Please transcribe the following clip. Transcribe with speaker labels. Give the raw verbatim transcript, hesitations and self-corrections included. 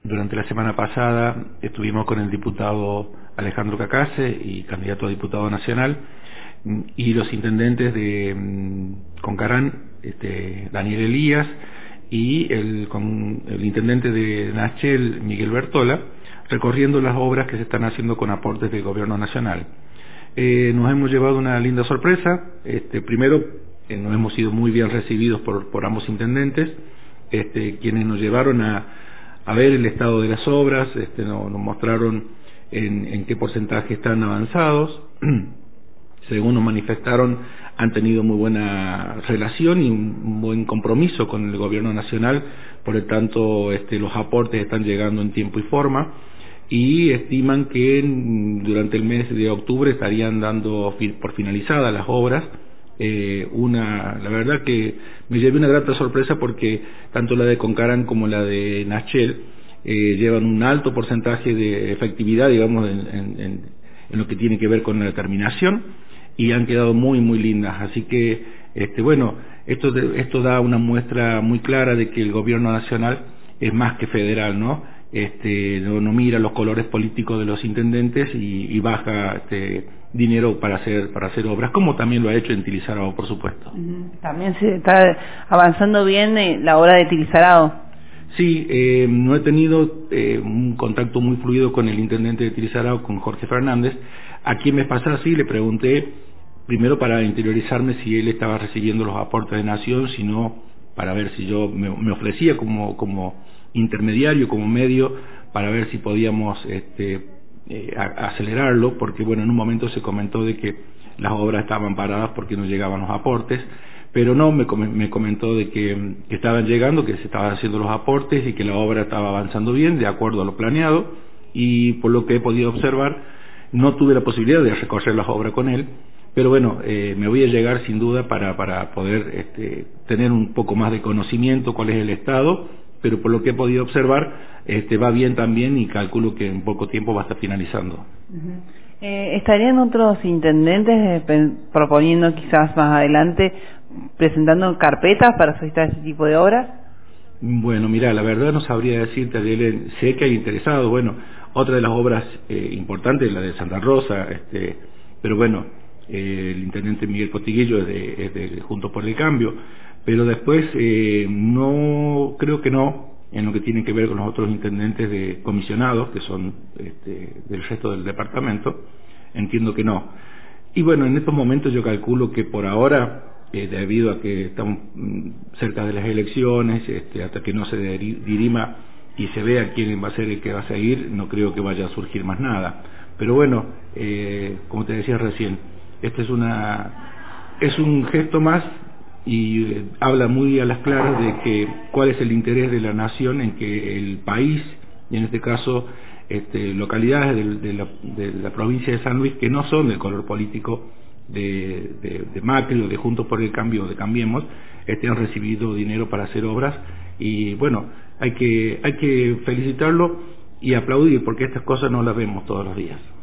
Speaker 1: durante la semana pasada estuvimos con el diputado Alejandro Cacase y candidato a diputado nacional, y los intendentes de Concarán, este, Daniel Elías, y el, con, el intendente de Nachel, Miguel Bertola, recorriendo las obras que se están haciendo con aportes del gobierno nacional. Eh, nos hemos llevado una linda sorpresa. Este, primero, eh, nos hemos sido muy bien recibidos por, por ambos intendentes, este, quienes nos llevaron a, a ver el estado de las obras, este, nos, nos mostraron en, en qué porcentaje están avanzados. Según nos manifestaron, han tenido muy buena relación y un buen compromiso con el gobierno nacional, por lo tanto este, los aportes están llegando en tiempo y forma, y estiman que durante el mes de octubre estarían dando por finalizadas las obras. Eh, una, la verdad que me llevé una grata sorpresa, porque tanto la de Concarán como la de Nachel eh, llevan un alto porcentaje de efectividad, digamos, en, en, en, en lo que tiene que ver con la terminación, y han quedado muy muy lindas. Así que este bueno, esto esto da una muestra muy clara de que el gobierno nacional es más que federal, ¿no? Este no, no mira los colores políticos de los intendentes y, y baja este dinero para hacer para hacer obras, como también lo ha hecho en Tilizarao, por supuesto.
Speaker 2: También se está avanzando bien eh, la obra de Tilizarao.
Speaker 1: Sí, eh, no he tenido eh, un contacto muy fluido con el intendente de Tilizarao, con Jorge Fernández. Aquí en mes pasado sí le pregunté, primero para interiorizarme si él estaba recibiendo los aportes de Nación, sino para ver si yo me, me ofrecía como, como intermediario, como medio, para ver si podíamos este, eh, a, acelerarlo, porque bueno, en un momento se comentó de que las obras estaban paradas porque no llegaban los aportes, pero no, me, me comentó de que, que estaban llegando, que se estaban haciendo los aportes y que la obra estaba avanzando bien, de acuerdo a lo planeado, y por lo que he podido observar, no tuve la posibilidad de recorrer las obras con él, pero bueno, eh, me voy a llegar sin duda para, para poder este, tener un poco más de conocimiento cuál es el estado, pero por lo que he podido observar, este, va bien también, y calculo que en poco tiempo va a estar finalizando.
Speaker 2: Uh-huh. eh, ¿Estarían otros intendentes eh, proponiendo quizás más adelante, presentando carpetas para solicitar ese tipo de obras?
Speaker 1: Bueno, mira, la verdad no sabría decirte, Adriel, sé que hay interesados. Bueno, otra de las obras eh, importantes es la de Santa Rosa, este, pero bueno, eh, el intendente Miguel Potiguillo es de, es de Juntos por el Cambio, pero después eh, no, creo que no, en lo que tiene que ver con los otros intendentes de comisionados, que son este, del resto del departamento, entiendo que no. Y bueno, en estos momentos yo calculo que por ahora, eh, debido a que estamos mm, cerca de las elecciones, este, hasta que no se dirima y se vea quién va a ser el que va a seguir, no creo que vaya a surgir más nada. Pero bueno, eh, como te decía recién, este es una es un gesto más, y eh, habla muy a las claras de que cuál es el interés de la nación en que el país, y en este caso este, localidades de, de, la, de la provincia de San Luis, que no son del color político de, de, de Macri o de Juntos por el Cambio o de Cambiemos, este, han recibido dinero para hacer obras, y bueno, hay que hay que felicitarlo y aplaudir, porque estas cosas no las vemos todos los días.